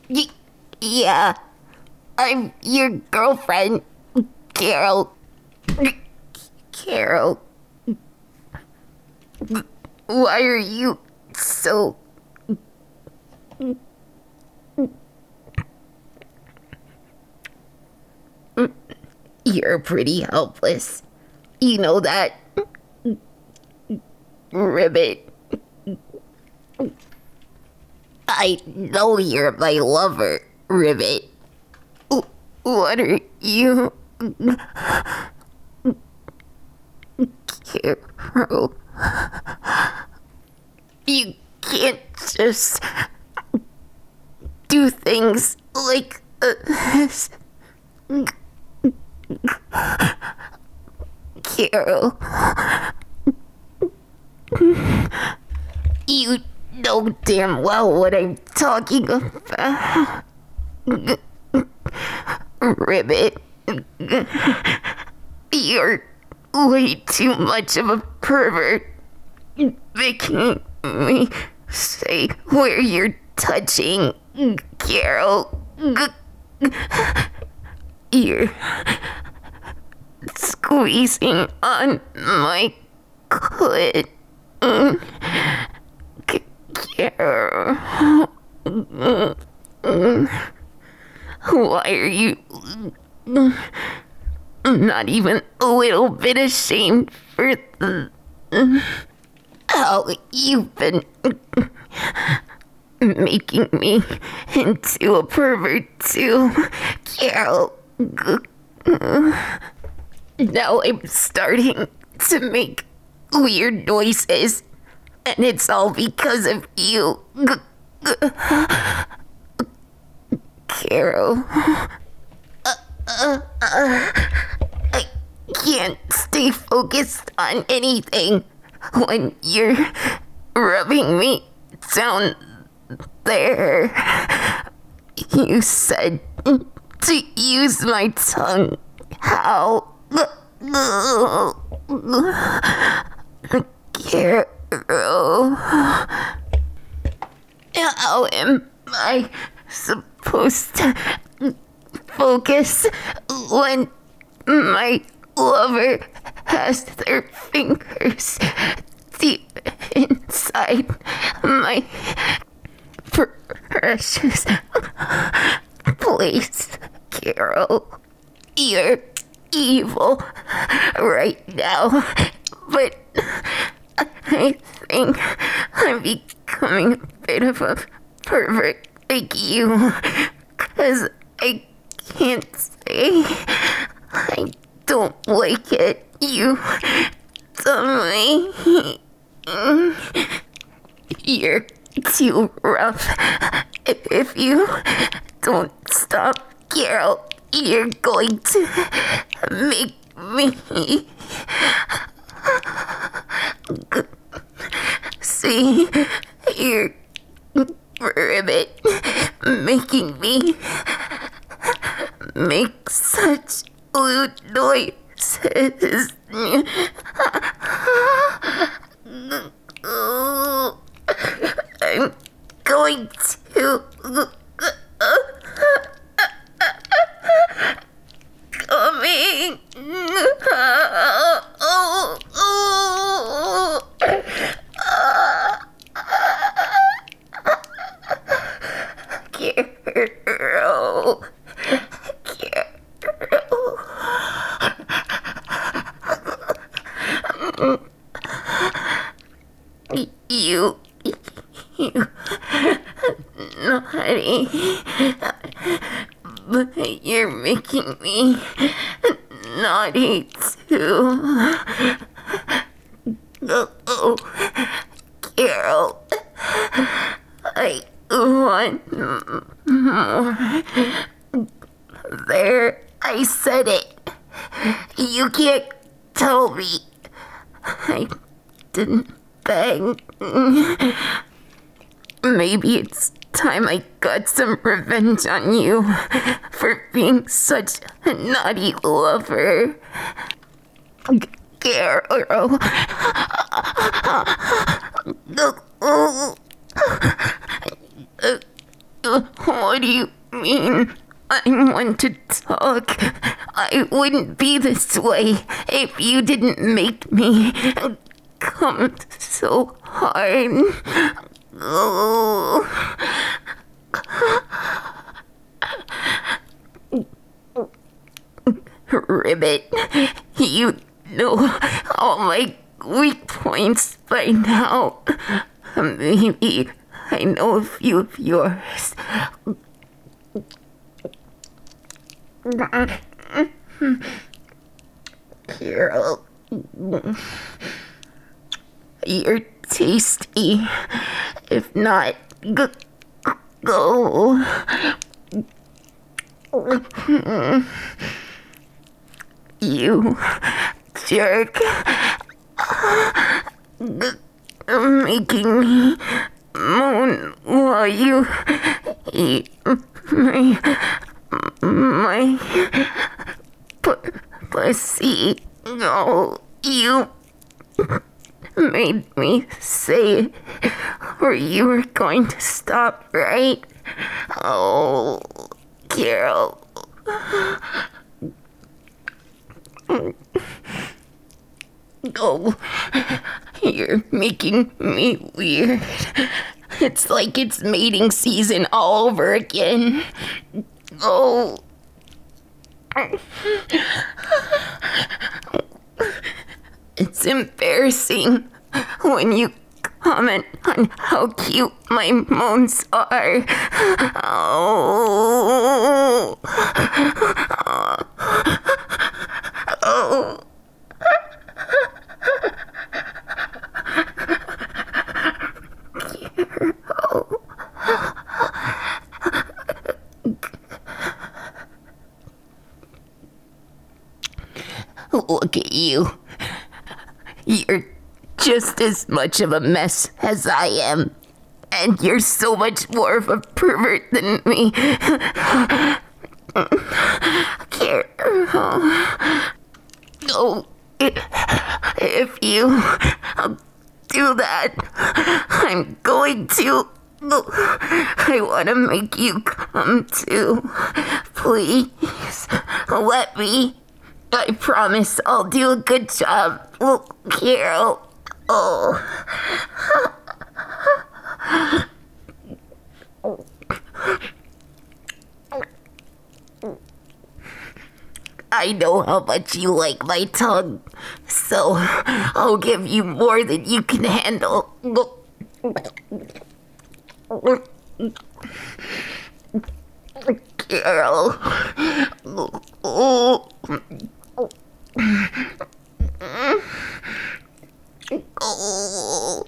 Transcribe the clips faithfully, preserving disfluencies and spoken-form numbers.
Y- yeah, I'm your girlfriend, Carol. Carol. Why are you so... You're pretty helpless. You know that? Ribbit. I know you're my lover, Ribbit. What are you... Carol? You can't just do things like this. Carol. You know damn well what I'm talking about. Ribbit. You're way too much of a pervert. Making me say where you're touching, Carol. You're squeezing on my clit. Carol. Why are you not even a little bit ashamed for the... how you've been making me into a pervert too, Carol. Now I'm starting to make weird noises, and it's all because of you, Carol. Uh, uh, uh, I can't stay focused on anything when you're rubbing me down there. You said to use my tongue. How? Carol. How am I supposed to focus when my lover has their fingers deep inside my precious place? Carol, you're evil right now, but I think I'm becoming a bit of a pervert like you, cause I can't say I don't like it. You tell me you're too rough. If you don't stop, Carol, you're going to make me see your ribbit making me make such lewd noises. I'm going to coming. Carol. Carol. You, you, naughty, but you're making me naughty too. Oh, Carol, I want more. There, I said it. You can't tell me I didn't beg. Maybe it's time I got some revenge on you for being such a naughty lover. Carol. What do you mean? I want to talk. I wouldn't be this way if you didn't make me come so hard. Oh. Ribbit, you know all my weak points by now. Maybe I know a few of yours. Carol, you're tasty. If not, go. go. You jerk. Making me moan while you eat my my p- pussy. No, you made me say it, or you were going to stop, right? Oh, Carol. Oh, you're making me weird. It's like it's mating season all over again. Oh. It's embarrassing when you comment on how cute my moans are. Oh. Oh. Look at you. You're just as much of a mess as I am. And you're so much more of a pervert than me. Carol. Oh, if you do that, I'm going to. I want to make you come too. Please, let me. I promise I'll do a good job. Oh, Carol. Oh. I know how much you like my tongue, so I'll give you more than you can handle. Carol. Oh. Oh.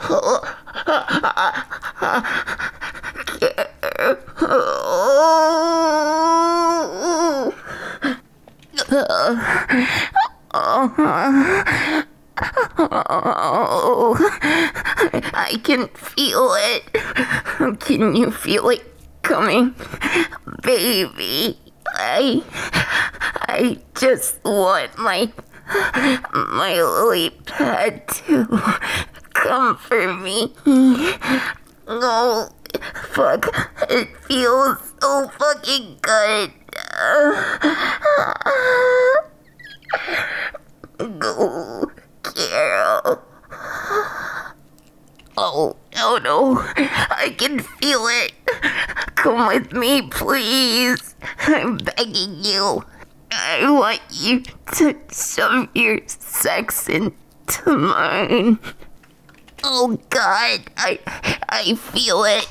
Oh, I can feel it. Can you feel it coming? Baby, I I just want my my lily pad to come for me. Oh, fuck, it feels so fucking good. Go, Carol. Oh, oh no, I can feel it. Come with me, please. I'm begging you. I want you to shove your sex into mine. Oh God, I I feel it.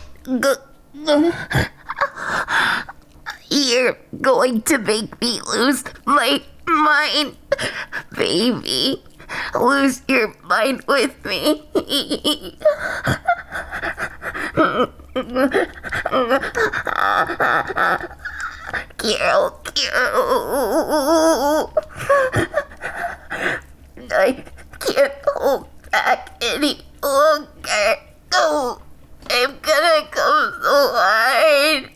You're going to make me lose my mind, baby. Lose your mind with me. Carol, Carol. I can't hold back any longer. Oh, I'm gonna come so hard.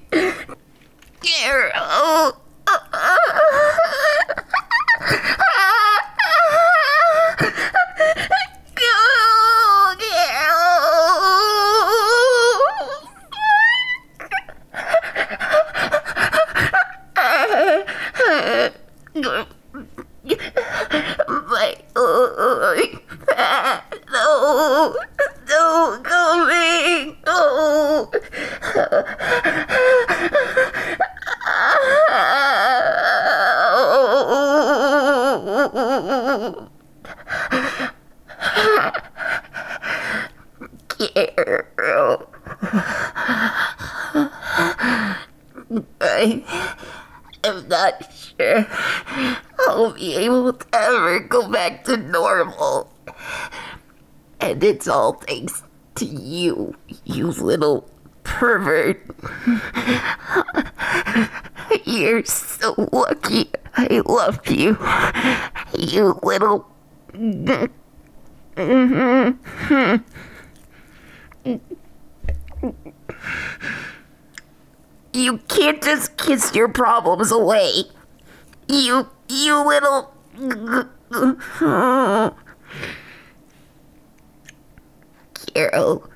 Carol. Go, Carol. Carol. I am not sure I'll be able to ever go back to normal. And it's all thanks to you, you little pervert. You're so lucky I love you, you little... You can't just kiss your problems away. You, you little... Carol.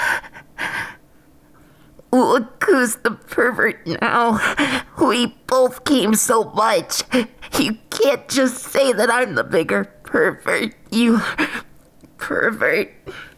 Look who's the pervert now. We both came so much. You can't just say that I'm the bigger pervert, you pervert.